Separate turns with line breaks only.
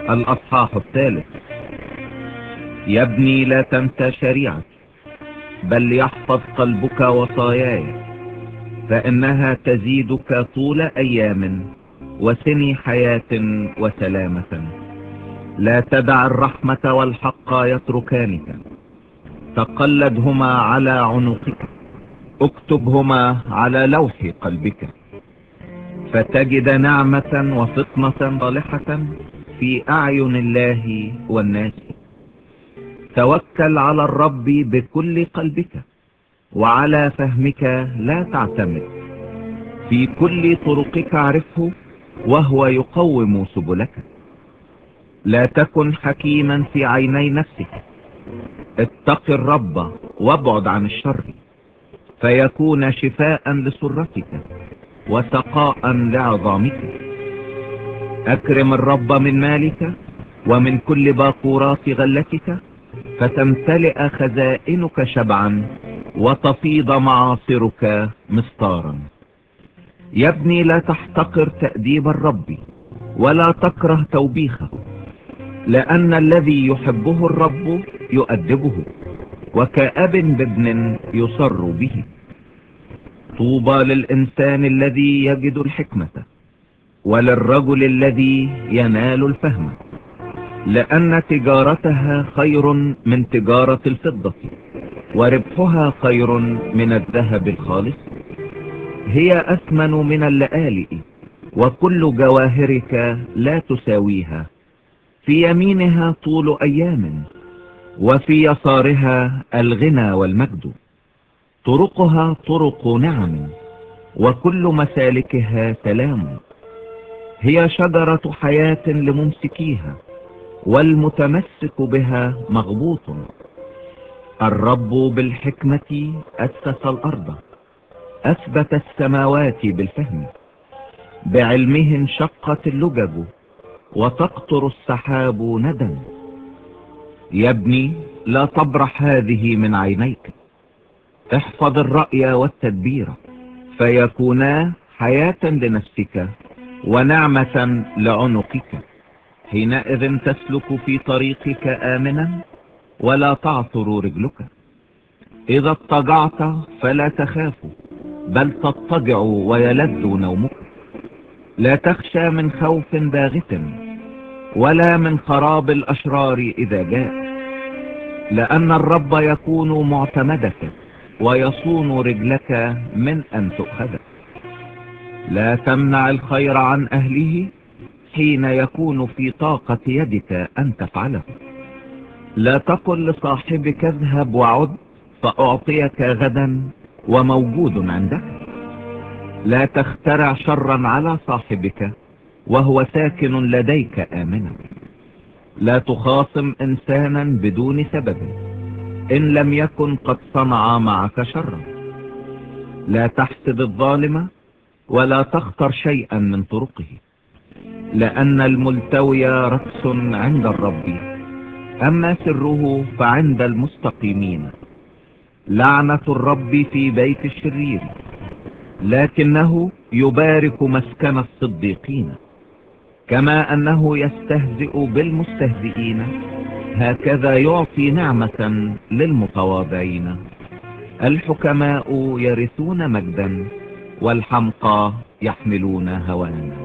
الأصحاح 3. يا ابني لا تنسى شريعتي، بل يحفظ قلبك وصاياي، فإنها تزيدك طول أيام وسني حياة وسلامة. لا تدع الرحمة والحق يتركانك، تقلدهما على عنقك، اكتبهما على لوح قلبك، فتجد نعمة وفطنة صالحة في أعين الله والناس. توكل على الرب بكل قلبك، وعلى فهمك لا تعتمد. في كل طرقك اعرفه، وهو يقوم سبلك. لا تكن حكيما في عيني نفسك، اتق الرب وابعد عن الشر، فيكون شفاء لسرتك وسقاء لعظامك. اكرم الرب من مالك ومن كل باقورات غلتك، فتمتلئ خزائنك شبعا وتفيض معاصرك مسطارا. يا ابني لا تحتقر تأديب الرب ولا تكره توبيخه، لأن الذي يحبه الرب يؤدبه، وكأب بابن يصر به. طوبى للإنسان الذي يجد الحكمة، وللرجل الذي ينال الفهم، لأن تجارتها خير من تجارة الفضة، وربحها خير من الذهب الخالص. هي أثمن من اللآلئ، وكل جواهرك لا تساويها. في يمينها طول أيام، وفي يسارها الغنى والمجد. طرقها طرق نعم، وكل مسالكها سلام. هي شجرة حياة لممسكيها، والمتمسك بها مغبوط. الرب بالحكمة أسس الأرض، أثبت السماوات بالفهم. بعلمه انشقت اللجج، وتقطر السحاب ندى. يا ابني لا تبرح هذه من عينيك، احفظ الرأي والتدبير، فيكونا حياة لنفسك ونعمة لعنقك. حينئذ تسلك في طريقك آمنا، ولا تعثر رجلك. إذا اضطجعت فلا تخاف، بل تضطجع ويلذ نومك. لا تخشى من خوف باغت، ولا من خراب الأشرار إذا جاء، لأن الرب يكون معتمدك، ويصون رجلك من أن تؤخذ. لا تمنع الخير عن أهله حين يكون في طاقة يدك أن تفعله. لا تقل لصاحبك اذهب وعد، فأعطيك غدا وموجود عندك. لا تخترع شرا على صاحبك وهو ساكن لديك آمنا. لا تخاصم إنسانا بدون سبب إن لم يكن قد صنع معك شرا. لا تحسد الظالم، ولا تختر شيئا من طرقه، لأن الملتوي رأس عند الرب، أما سره فعند المستقيمين. لعنة الرب في بيت الشرير، لكنه يبارك مسكن الصديقين. كما أنه يستهزئ بالمستهزئين، هكذا يعطي نعمة للمتواضعين. الحكماء يرثون مجدا، والحمقى يحملون هوانا.